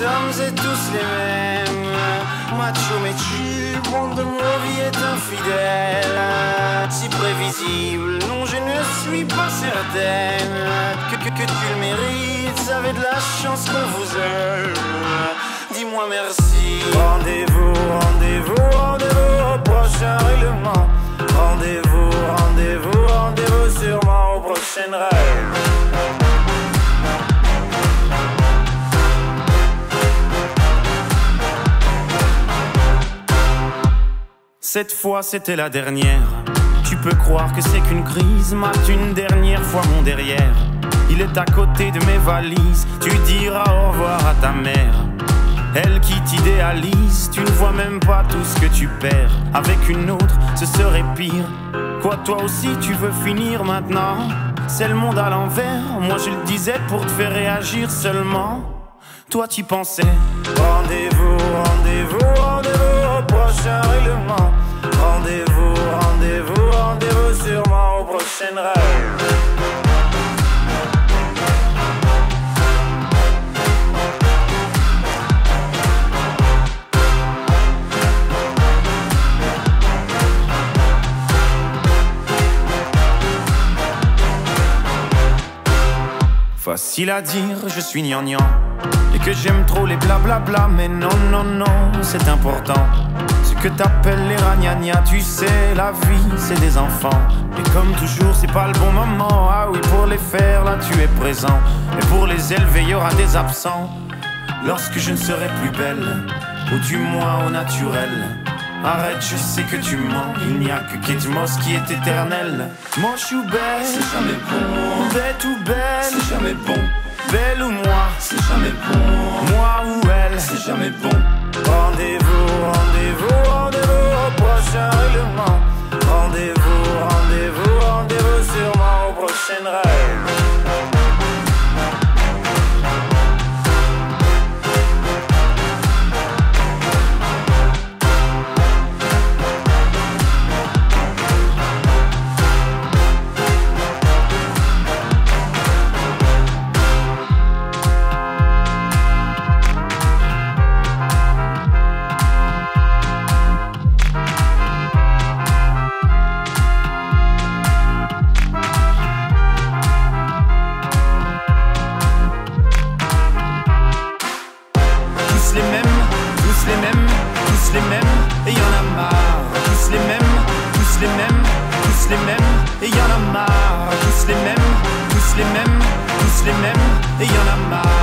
sommes tous les mêmes. Macho mais tu, monde de mon vie est infidèle. Si prévisible, non je ne suis pas certaine que tu le mérites, avez de la chance qu'on vous aime. Dis-moi merci. Rendez-vous, rendez-vous, rendez-vous au prochain règlement. Rendez-vous, rendez-vous, rendez-vous sûrement au prochain rêve. Cette fois c'était la dernière. Tu peux croire que c'est qu'une crise. Mate une dernière fois mon derrière. Il est à côté de mes valises. Tu diras au revoir à ta mère. Elle qui t'idéalise. Tu ne vois même pas tout ce que tu perds. Avec une autre ce serait pire. Quoi toi aussi tu veux finir maintenant? C'est le monde à l'envers. Moi je le disais pour te faire réagir seulement. Toi t'y pensais. Rendez-vous, rendez-vous, rendez-vous au prochain règlement. Rendez-vous, rendez-vous, rendez-vous sûrement au prochain rêve. Facile à dire, je suis gnangnan et que j'aime trop les blablabla. Mais non, non, non, c'est important. Ce que t'appelles les ragnagnas, tu sais, la vie, c'est des enfants. Et comme toujours, c'est pas le bon moment. Ah oui, pour les faire, là, tu es présent. Et pour les élever, il y aura des absents. Lorsque je ne serai plus belle, ou du moins au naturel. Arrête, je sais que tu mens. Il n'y a que Kate Moss qui est éternelle. Moche ou belle, c'est jamais bon. Bête ou belle, c'est jamais bon. Belle ou moi, c'est jamais bon. Moi ou elle, c'est jamais bon. Rendez-vous, rendez-vous, rendez-vous au prochain règlement. Rendez-vous, rendez-vous, rendez-vous sûrement au prochain rêve. Et y en a marre,